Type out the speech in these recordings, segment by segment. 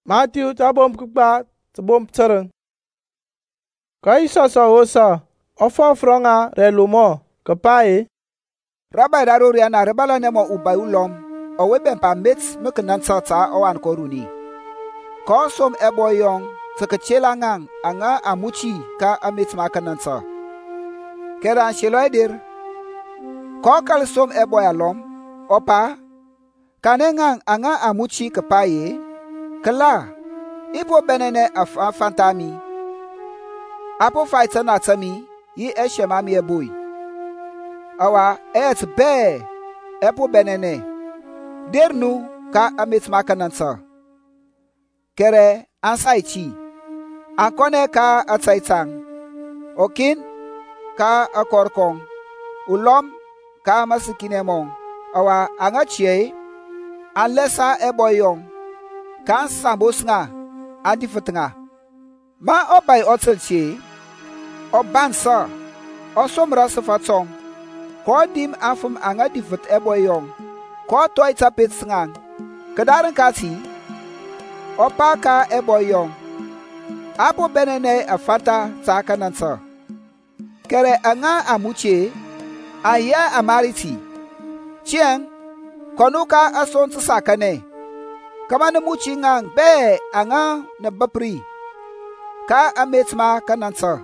Matthew tabom kukpa tabom tereng. Ka isoso wosa ofo fronga relumo kepai. Rabbi darori ana rebala nemo ubai ulom owe bempa mets mekenen tata o an koruni. Ko som eboyong tekechela ngang anga amuchi ka amit makananta. Keran sheloidir. Ko kal som eboyalom opa kanengang anga amuchi kepai. Kala, ipo benene afantami. Apo fighter na tami, yi eshemami ebui. Awa, et be, epo benene. Dernu ka amit makanansa. Kere, ansaichi. Ankone ka atsaitang. Okin, ka akorkong. Ulom, ka masikinemong. Awa, angachie, anlesa eboyong. Kan sambos nga adifut nga ma obai otelchi obansa osomra safatong ko dim afum anga difut eboyong ko toy tapit nga kedaran kasi opaka eboyong apo benene afata takanansa kere anga amuche aya amariti chien konuka ason sakane Kamane muchi ngang be anga na bapri ka ametma kanansa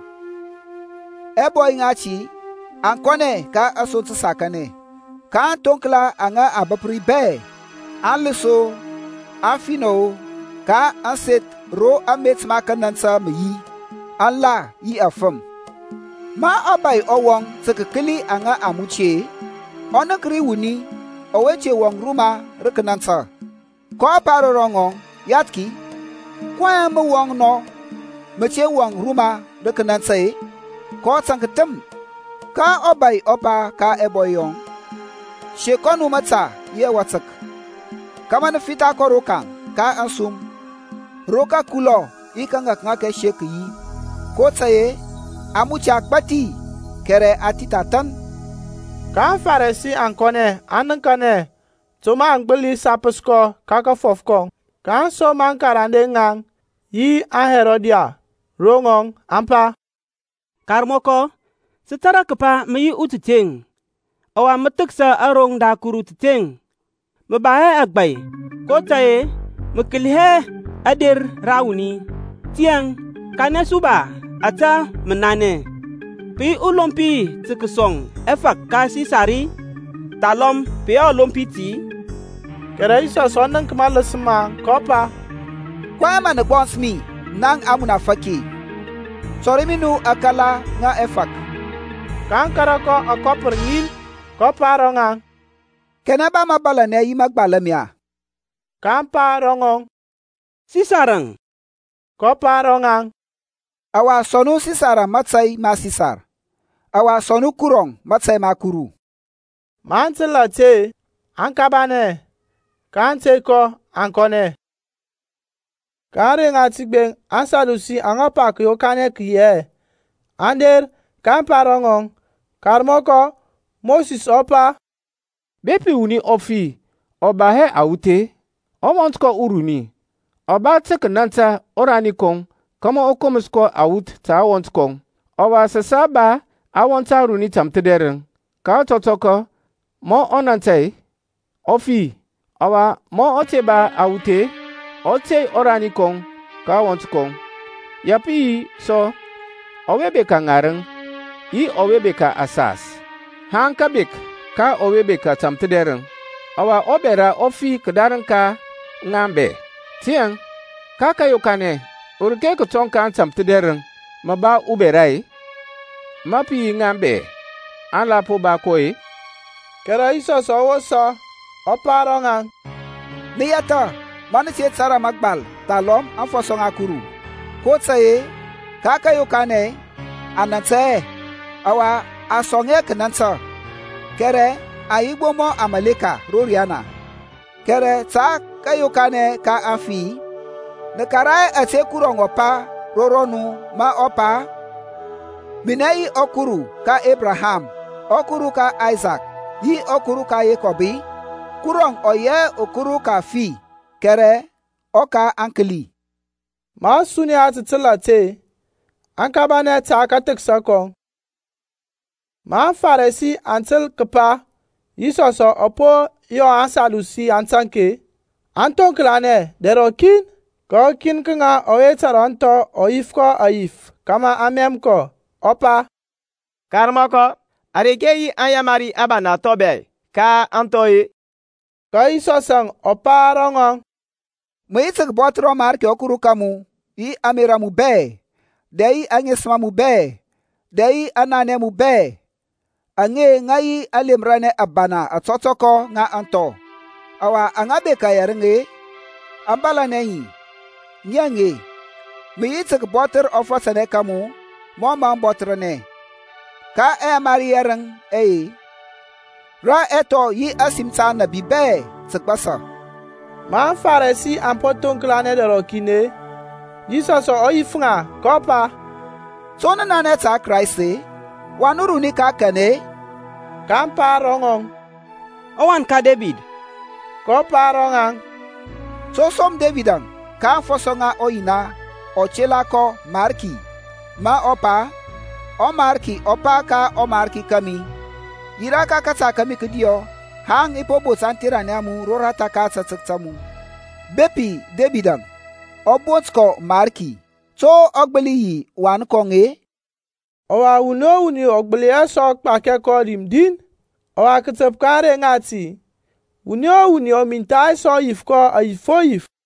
eboy ngachi ankone ka asontu sakane ka tonkla anga abapri be anleso afino ka anset ro ametma kanansa mi alla yi afam ma abay owong sekekeli anga amuche onakri wuni oweche wong ruma rekanansa ko paro rongo yatki kwa mo wong no meche wong ruma de kanan sai ko sangatem ka obay opa ka eboyong she konu mata ye watak kama na fita ko rokan ka ansum roka kulo ikanga ngake sheki ko tsaye amucha akpati kere atitatan Ka faresi ankone anankane Tuma angbeli sapusko kaka fofkong. Kan so man karande ngang. Yi a Herodia. Rongong ampa. Karmoko. Setara kepa meyi utiteng. Awa meteksa arong dakuru titeng. Mebahe agbay. Kotaye. Mekilhe adir rauni. Tiang. Kane suba. Ata menane. Pi ulompi tikesong. Efak kasi sari. Talom pia lompiti. Kera isa sonang kemala semang kopa. Kwa mana gbonsmi nang amuna faki. Sorry minu akala nga efak. Kan karako akoper ngil kopa rongang. Kenaba mabala ne yi magbalamia. Kan pa rongong. Sisarang. Kopa rongang. Awa sonu sisara matsai ma sisar. Awa sonu kurong matsai ma kuru. Mantela te ankabane. Kan te ko ankone. Kare ngatigben ansalusi angapak yo kane kiye. Ander kan parongong. Karmoko Moses opa. Bepi uni ofi. Oba he aute. Omontko uruni. Oba tekenanta orani kong. Kama okomusko aut ta awont kong. Oba sasaba awonta runi tamtederen. Ka totoko. Mo onante. Ofi. Awa mo oteba aute. Ote orani kong. Ka want kong. Yapi so. Owebe ka ngareng. I owebe ka asas. Hanka bik. Ka owebe ka tamtederen. Awa obera ofi kedaran ka ngambe. Tiang. Kaka yokane. Urke kutong ka tamtederen. Maba uberai. Mapi ngambe. Ala po ba koi. Kera isa so oparongang. Niyata mani siet sara magbal talom anfosong akuru. Kotsaye kaka yokane anantse awa asonge kenansa. Kere aigbomo amaleka roriana. Kere ta kayokane ka afi. Nekarai ate kurong opa roronu ma opa. Minei okuru ka Abraham. Okuru ka Isaac. Yi okuru ka Yakobi. Kurong oye okuru ka fi. Kere oka ankeli. Ma suni a titila te. An ka ba ne ta ka tiksa kong. Ma Farisi antil kapa. Yisoso opo yo an Sadusi an tanke. An tonklane dero kin. Ko kin kinga o etaronto o ifko a if. Kama amem ko. Opa. Karmoko. Aregeyi anyamari abana tobe. Ka antoyi. Ko Yisosang opa rongong. Mwitik botro marke okuru kamu. I amira mu be. Dei anyesma mu be. Dei anane mu be. Ange ngai alimrane abana atotoko nga anto. Awa angabe kayarnge. Ambala neyi. Nyange. Mwitik botr ofasane kamu. Moma botrane. Ka mariyarang Ra eto yi asimta na bibe tsikbasa. Ma Farisi an potonklane dero kine. Yisoso o ifunga kopa. Sona nane ta Christe. Wanuru ni ka kane. Kampa rongong. Owan ka David. Kopa rongang. So som Davidang. Ka fosonga oina. Ochela ko marki. Ma opa. O marki opa ka o marki kami. Yiraka kata kami kidio. Hang ipobo santira namu rorata kata tsiktamu. Bepi Davidang. Obotsko marki. So ogbeli yi wan konge. Owa uno uni ogbeli eso kpake ko rimdin. Owa kitep kare ngati. Uni o minta eso yifko a yifo yif.